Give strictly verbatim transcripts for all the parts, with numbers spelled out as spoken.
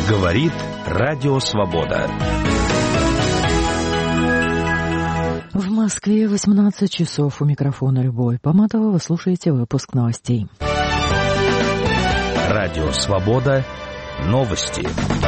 Говорит Радио Свобода. В Москве восемнадцать часов. У микрофона Любовь Поматова. Вы слушаете выпуск новостей. Радио Свобода. Новости.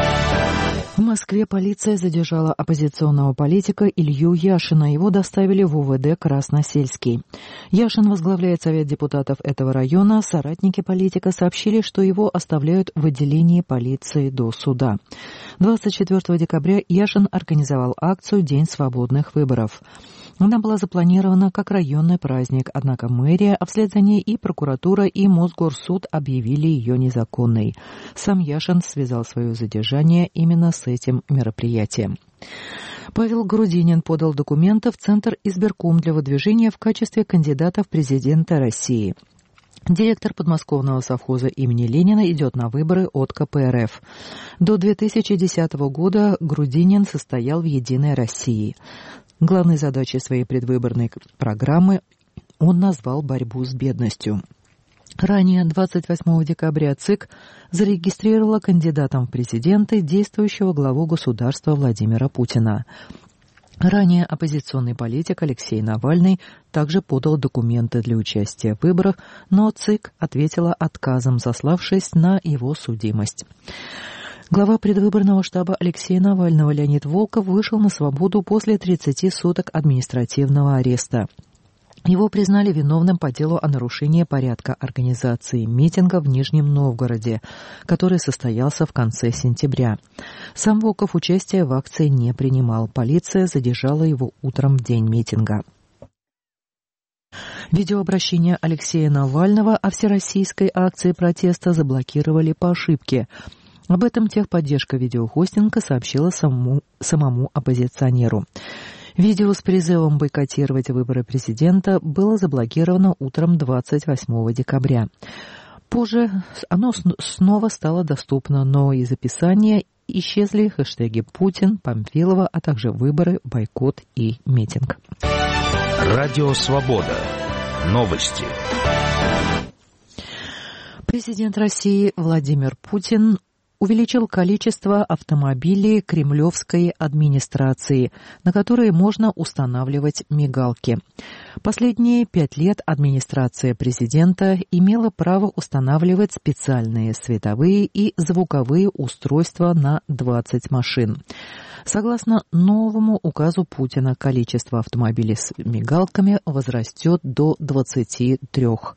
В Москве полиция задержала оппозиционного политика Илью Яшина. Его доставили в УВД Красносельский. Яшин возглавляет Совет депутатов этого района. Соратники политика сообщили, что его оставляют в отделении полиции до суда. двадцать четвёртого декабря Яшин организовал акцию «День свободных выборов». Она была запланирована как районный праздник, однако мэрия, а вслед за ней и прокуратура, и Мосгорсуд объявили ее незаконной. Сам Яшин связал свое задержание именно с этим мероприятием. Павел Грудинин подал документы в Центр избирком для выдвижения в качестве кандидата в президенты России. Директор подмосковного совхоза имени Ленина идет на выборы от ка пэ эр эф. До две тысячи десятого года Грудинин состоял в «Единой России». Главной задачей своей предвыборной программы он назвал борьбу с бедностью. Ранее, двадцать восьмого декабря, ЦИК зарегистрировала кандидатом в президенты действующего главу государства Владимира Путина. Ранее оппозиционный политик Алексей Навальный также подал документы для участия в выборах, но ЦИК ответила отказом, сославшись на его судимость. Глава предвыборного штаба Алексея Навального Леонид Волков вышел на свободу после тридцати суток административного ареста. Его признали виновным по делу о нарушении порядка организации митинга в Нижнем Новгороде, который состоялся в конце сентября. Сам Волков участия в акции не принимал. Полиция задержала его утром в день митинга. Видеообращение Алексея Навального о всероссийской акции протеста заблокировали по ошибке. Об этом техподдержка видеохостинга сообщила самому, самому оппозиционеру. Видео с призывом бойкотировать выборы президента было заблокировано утром двадцать восьмого декабря. Позже оно снова стало доступно, но из описания исчезли хэштеги «Путин», «Памфилова», а также «Выборы», «Бойкот» и «Митинг». Радио Свобода. Новости. Президент России Владимир Путин увеличил количество автомобилей кремлевской администрации, на которые можно устанавливать мигалки. Последние пять лет администрация президента имела право устанавливать специальные световые и звуковые устройства на двадцать машин. Согласно новому указу Путина, количество автомобилей с мигалками возрастет до двадцати трёх.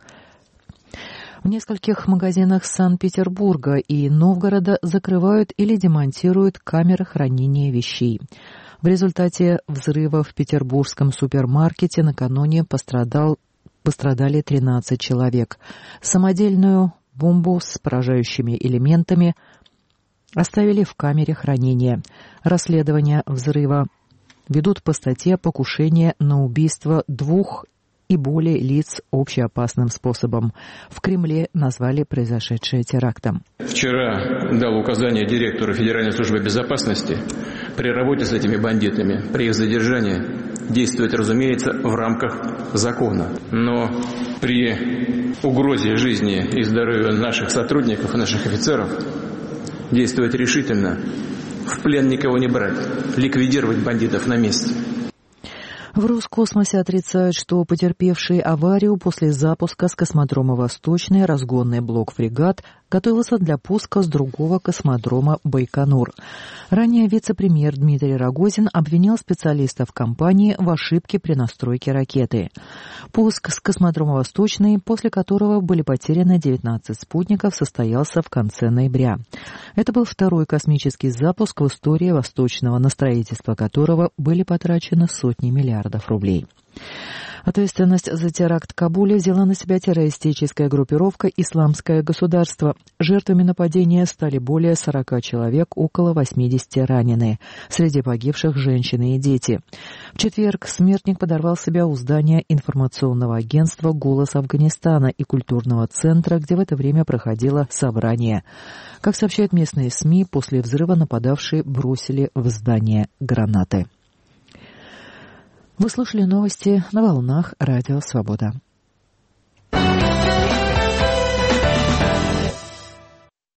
В нескольких магазинах Санкт-Петербурга и Новгорода закрывают или демонтируют камеры хранения вещей. В результате взрыва в петербургском супермаркете накануне пострадал, пострадали тринадцать человек. Самодельную бомбу с поражающими элементами оставили в камере хранения. Расследование взрыва ведут по статье «Покушение на убийство двух и более лиц общеопасным способом». В Кремле назвали произошедшее терактом. Вчера дал указание директору Федеральной службы безопасности при работе с этими бандитами, при их задержании действовать, разумеется, в рамках закона. Но при угрозе жизни и здоровью наших сотрудников и наших офицеров действовать решительно, в плен никого не брать, ликвидировать бандитов на месте. В Роскосмосе отрицают, что потерпевший аварию после запуска с космодрома «Восточный» разгонный блок «Фрегат» готовился для пуска с другого космодрома «Байконур». Ранее вице-премьер Дмитрий Рогозин обвинил специалистов компании в ошибке при настройке ракеты. Пуск с космодрома «Восточный», после которого были потеряны девятнадцать спутников, состоялся в конце ноября. Это был второй космический запуск в истории «Восточного», на строительство которого были потрачены сотни миллиардов рублей. Ответственность за теракт в Кабуле взяла на себя террористическая группировка «Исламское государство». Жертвами нападения стали более сорока человек, около восьмидесяти ранены. Среди погибших женщины и дети. В четверг смертник подорвал себя у здания информационного агентства «Голос Афганистана» и культурного центра, где в это время проходило собрание. Как сообщают местные СМИ, после взрыва нападавшие бросили в здание гранаты. Вы слушали новости на волнах Радио Свобода.